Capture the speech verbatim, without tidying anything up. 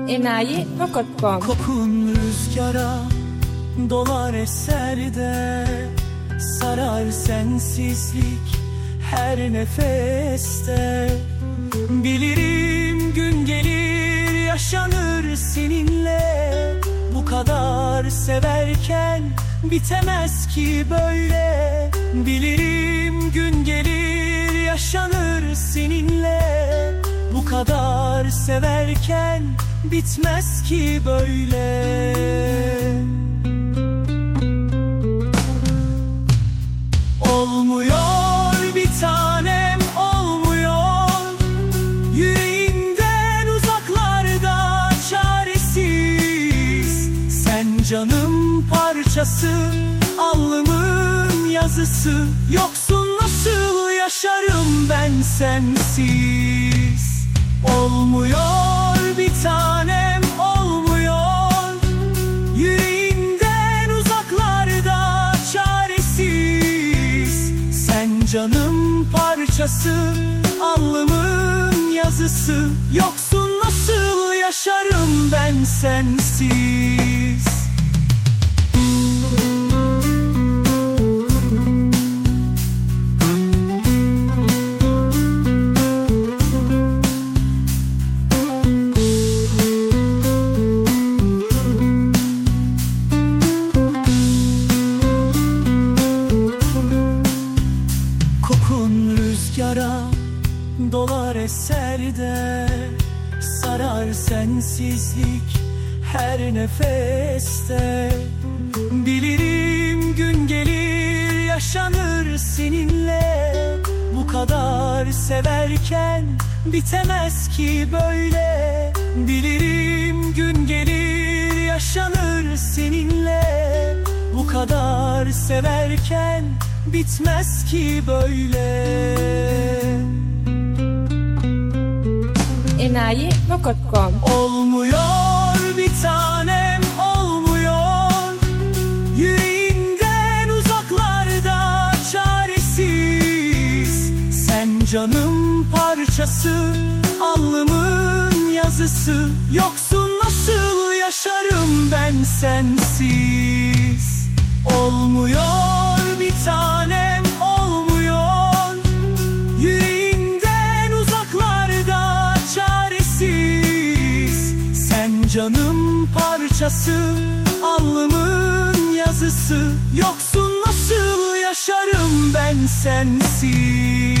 enayi nokta com. Kokun rüzgara dolar eser de, sarar sensizlik her nefeste. Bilirim gün gelir yaşanır seninle, bu kadar severken bitemez ki böyle. Bilirim gün gelir yaşanır seninle, bu kadar severken bitmez ki böyle. Olmuyor bir tanem, olmuyor. Yüreğimden uzaklarda çaresiz. Sen canım parçası, alnımın yazısı. Yoksun nasıl yaşarım ben sensiz? Olmuyor bir tanem, olmuyor. Yüreğimden uzaklarda çaresiz. Sen canım parçası, alnımın yazısı. Yoksun nasıl yaşarım ben sensiz? Kokun rüzgara dolar eser de, sarar sensizlik her nefeste. Bilirim gün gelir yaşanır seninle, bu kadar severken bitemez ki böyle. Bilirim gün gelir yaşanır seninle, bu kadar severken bitmez ki böyle. enayi nokta com. Olmuyor bir tanem, olmuyor. Yüreğimden uzaklarda çaresiz. Sen canım parçası, alnımın yazısı. Yoksun nasıl yaşarım ben sensiz? Olmuyor bir tanem, olmuyor. Yüreğimden uzaklarda çaresiz. Sen canım parçası, alnımın yazısı. Yoksun nasıl yaşarım ben sensiz?